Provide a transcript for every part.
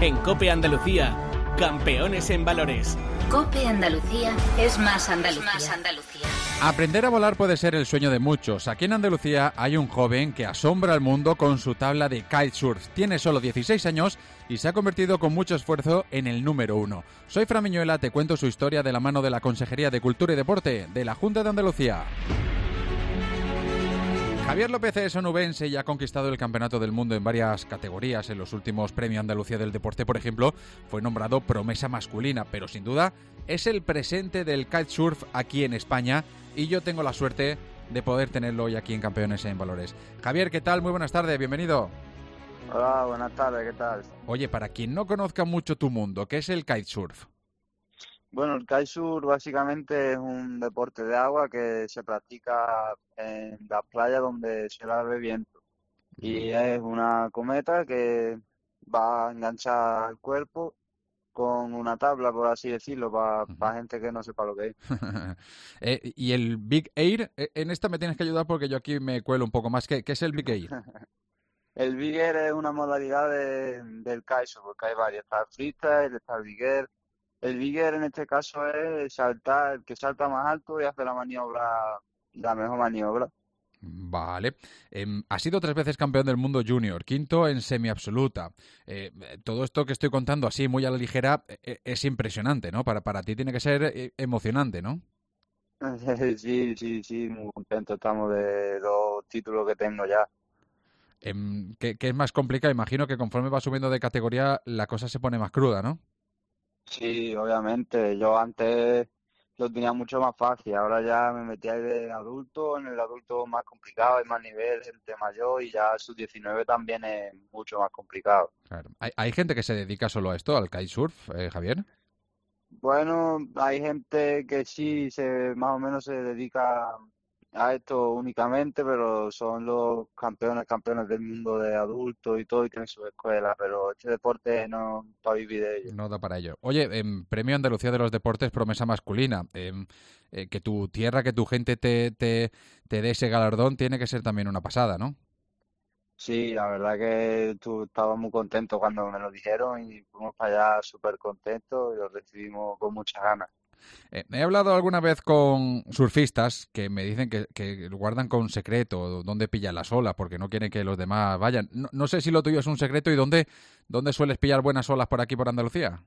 En COPE Andalucía, campeones en valores. COPE Andalucía es más Andalucía. Aprender a volar puede ser el sueño de muchos. Aquí en Andalucía hay un joven que asombra al mundo con su tabla de kitesurf. Tiene solo 16 años y se ha convertido con mucho esfuerzo en el número 1. Soy Fran Miñuela, te cuento su historia de la mano de la Consejería de Cultura y Deporte de la Junta de Andalucía. Javier López es onubense y ha conquistado el Campeonato del Mundo en varias categorías. En los últimos Premios Andalucía del Deporte, por ejemplo, fue nombrado promesa masculina, pero sin duda es el presente del kitesurf aquí en España y yo tengo la suerte de poder tenerlo hoy aquí en Campeones en Valores. Javier, ¿qué tal? Muy buenas tardes, bienvenido. Hola, buenas tardes, ¿qué tal? Oye, para quien no conozca mucho tu mundo, ¿qué es el kitesurf? Bueno, el kitesurf básicamente es un deporte de agua que se practica en las playas donde se larve viento. Y es una cometa que va enganchada al cuerpo con una tabla, por así decirlo, para gente que no sepa lo que es. Y el Big Air, en esta me tienes que ayudar porque yo aquí me cuelo un poco más. ¿Qué es el Big Air? El Big Air es una modalidad del kitesurf, porque hay varias. Está el freestyle, está el Big Air. El Big Air en este caso es saltar, el que salta más alto y hace la mejor maniobra. Vale. Ha sido 3 veces campeón del mundo junior, quinto en semiabsoluta. Todo esto que estoy contando así muy a la ligera es impresionante, ¿no? Para ti tiene que ser emocionante, ¿no? Sí, muy contento estamos de los títulos que tengo ya. ¿Qué es más complicado? Imagino que conforme vas subiendo de categoría la cosa se pone más cruda, ¿no? Sí, obviamente. Yo antes lo tenía mucho más fácil. Ahora ya me metí ahí de adulto. En el adulto más complicado, hay más nivel, gente mayor y ya sub-19 también es mucho más complicado. Claro. ¿Hay gente que se dedica solo a esto, al kitesurf, Javier? Bueno, hay gente que sí más o menos se dedica a esto únicamente, pero son los campeones del mundo de adultos y todo y tienen su escuela, pero este deporte no para vivir de ello. No da para ello. Oye, Premio Andalucía de los Deportes, promesa masculina. Que tu tierra, que tu gente te dé ese galardón tiene que ser también una pasada, ¿no? Sí, la verdad que estaba muy contento cuando me lo dijeron y fuimos para allá súper contentos y lo recibimos con muchas ganas. He hablado alguna vez con surfistas que me dicen que guardan con secreto dónde pillan las olas porque no quieren que los demás vayan. No sé si lo tuyo es un secreto y dónde sueles pillar buenas olas por aquí, por Andalucía.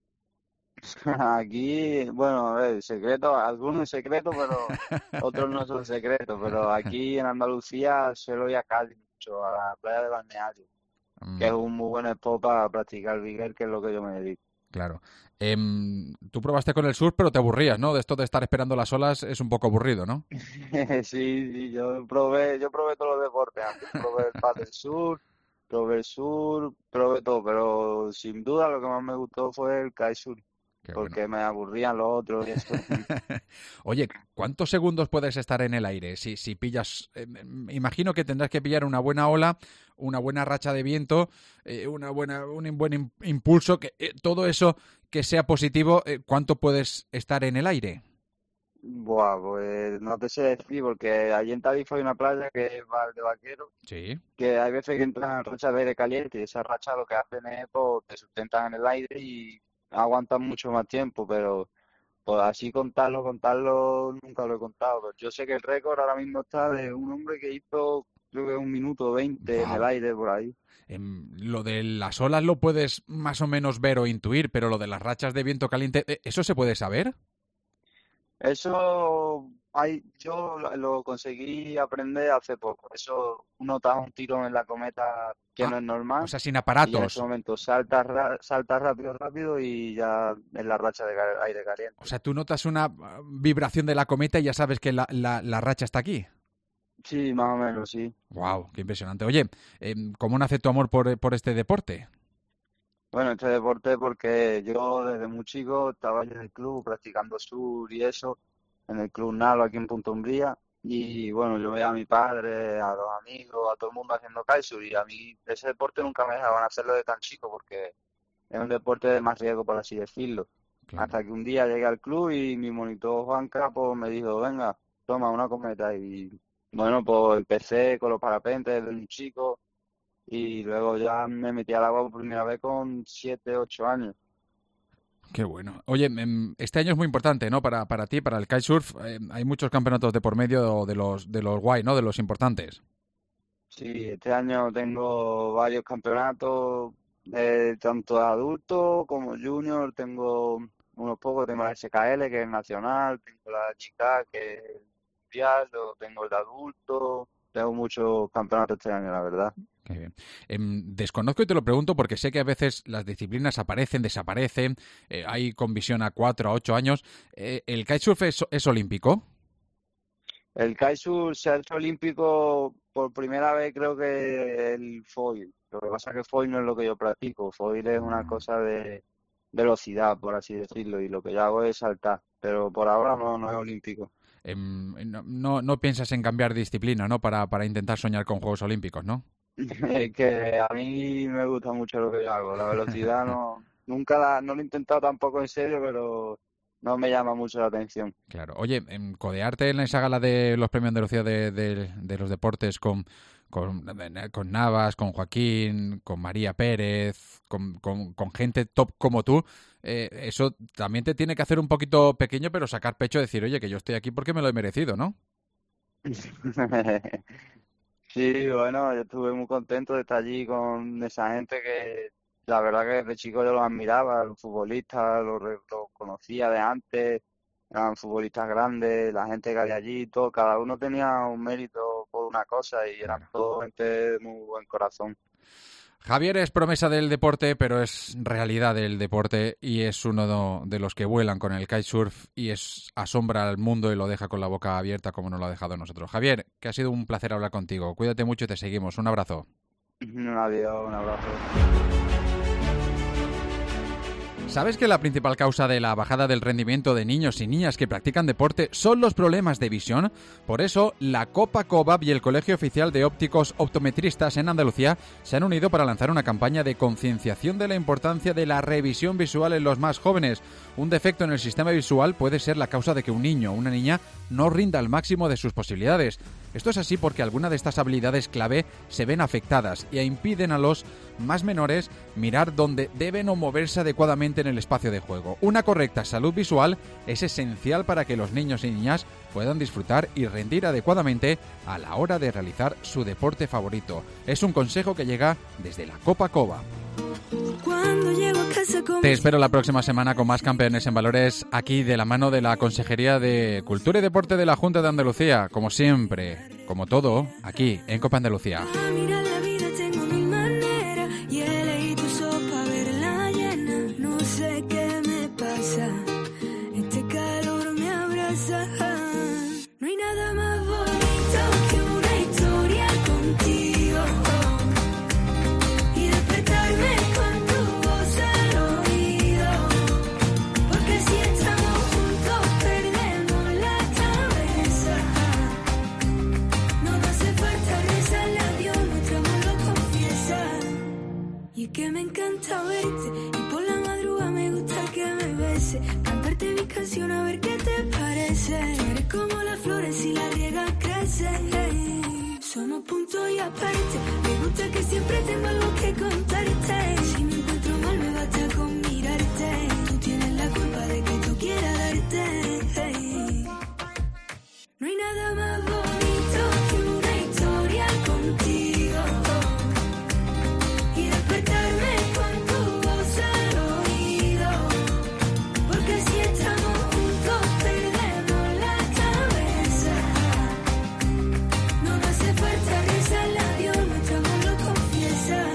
Aquí, bueno, a ver, secretos, algunos secretos, pero otros no son secretos. Pero aquí en Andalucía suelo ir a Cádiz mucho, a la playa de Balneario, que es un muy buen spot para practicar bigger, que es lo que yo me dedico. Claro. Tú probaste con el surf, pero te aburrías, ¿no? De esto de estar esperando las olas es un poco aburrido, ¿no? Sí, yo probé todos los deportes. Antes probé el paddle surf, probé todo, pero sin duda lo que más me gustó fue el kitesurf, Qué bueno. porque me aburrían los otros y eso. Oye, ¿cuántos segundos puedes estar en el aire? Si pillas, imagino que tendrás que pillar una buena ola, una buena racha de viento, un buen impulso, que todo eso que sea positivo, ¿cuánto puedes estar en el aire? Buah, pues no te sé decir, porque allí en Tarifa hay una playa que es Val de Vaquero, Sí. que hay veces que entran rachas de aire caliente y esas rachas lo que hacen es, pues, te sustentan en el aire y aguantan mucho más tiempo, pero pues así contarlo, nunca lo he contado. Pero yo sé que el récord ahora mismo está de un hombre que hizo, creo que 1 minuto 20 en el Wow. aire por ahí. Lo de las olas lo puedes más o menos ver o intuir, pero lo de las rachas de viento caliente, ¿eso se puede saber? Yo lo conseguí aprender hace poco. Eso, uno da un tirón en la cometa que Ah, no es o normal sea, sin y en ese aparatos. momento salta rápido y ya es la racha de aire O caliente. sea, tú notas una vibración de la cometa y ya sabes que la racha está aquí. Sí, más o menos, sí. Wow, qué impresionante. Oye, ¿cómo nace tu amor por este deporte? Bueno, este deporte porque yo desde muy chico estaba en el club practicando sur y eso, en el club Nalo aquí en Punta Umbría. Y bueno, yo veía a mi padre, a los amigos, a todo el mundo haciendo kitesurf y a mí ese deporte nunca me dejaban hacerlo de tan chico porque es un deporte de más riesgo, por así decirlo. Claro. Hasta que un día llegué al club y mi monitor Juan Capo me dijo, venga, toma una cometa. Y bueno, pues empecé con los parapentes desde muy chico. y luego ya me metí al agua por primera vez con 7, 8 años. Qué bueno. Oye, este año es muy importante, ¿no? Para ti, para el kitesurf. Hay muchos campeonatos de por medio de los guay, ¿no? De los importantes. Sí, este año tengo varios campeonatos, tanto adultos como junior, tengo unos pocos, tengo la SKL, que es nacional, tengo la chica, que es mundial, luego tengo el de adulto, tengo muchos campeonatos este año, la verdad. Qué bien. Desconozco y te lo pregunto porque sé que a veces las disciplinas aparecen, desaparecen, hay con visión a 4, a 8 años. ¿El kitesurf es olímpico? El kitesurf se ha hecho olímpico por primera vez, creo que el foil. Lo que pasa es que foil no es lo que yo practico. Foil es una cosa de velocidad, por así decirlo, y lo que yo hago es saltar. Pero por ahora no es olímpico. No piensas en cambiar disciplina, ¿no? Para intentar soñar con Juegos Olímpicos, ¿no? Es que a mí me gusta mucho lo que yo hago. La velocidad no lo he intentado tampoco en serio, pero no me llama mucho la atención. Claro. Oye, codearte en esa gala de los premios Andalucía de los deportes con Navas, con Joaquín, con María Pérez, con gente top como tú, eso también te tiene que hacer un poquito pequeño, pero sacar pecho y decir, oye, que yo estoy aquí porque me lo he merecido, ¿no? Sí, bueno, yo estuve muy contento de estar allí con esa gente que la verdad que desde chico yo los admiraba, los futbolistas, los conocía de antes, eran futbolistas grandes, la gente que había allí, todo, cada uno tenía un mérito por una cosa y eran todos gente de muy buen corazón. Javier es promesa del deporte, pero es realidad del deporte y es uno de los que vuelan con el kitesurf y asombra al mundo y lo deja con la boca abierta como nos lo ha dejado a nosotros. Javier, que ha sido un placer hablar contigo. Cuídate mucho y te seguimos. Un abrazo. Adiós, un abrazo. ¿Sabes que la principal causa de la bajada del rendimiento de niños y niñas que practican deporte son los problemas de visión? Por eso, la Copa COVAP y el Colegio Oficial de Ópticos Optometristas en Andalucía se han unido para lanzar una campaña de concienciación de la importancia de la revisión visual en los más jóvenes. Un defecto en el sistema visual puede ser la causa de que un niño o una niña no rinda al máximo de sus posibilidades. Esto es así porque algunas de estas habilidades clave se ven afectadas e impiden a los más menores mirar dónde deben o moverse adecuadamente en el espacio de juego. Una correcta salud visual es esencial para que los niños y niñas puedan disfrutar y rendir adecuadamente a la hora de realizar su deporte favorito. Es un consejo que llega desde la Copa COVAP. Te espero la próxima semana con más Campeones en Valores, aquí de la mano de la Consejería de Cultura y Deporte de la Junta de Andalucía, como siempre, como todo, aquí en Copa Andalucía. Que me encanta verte y por la madrugada me gusta que me beses, cantarte mi canción a ver qué te parece. Eres como las flores y la riegas crecen, somos punto y aparte. Me gusta que siempre tengo algo que contarte. Si me encuentro mal me basta con mirarte. Tú tienes la culpa de que tú quieras darte. No hay nada más bonito que una historia contigo. Despertarme con tu voz al oído, porque si estamos juntos perdemos la cabeza. No nos hace falta rezar a Dios, nuestro amor lo confiesa.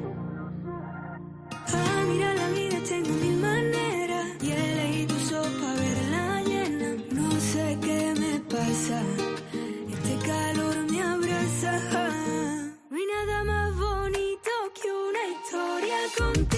Ah, mira la vida, tengo mil maneras y elegí tu sopa verla llena. No sé qué me pasa, este calor me abraza. No hay nada más bonito que una historia contigo.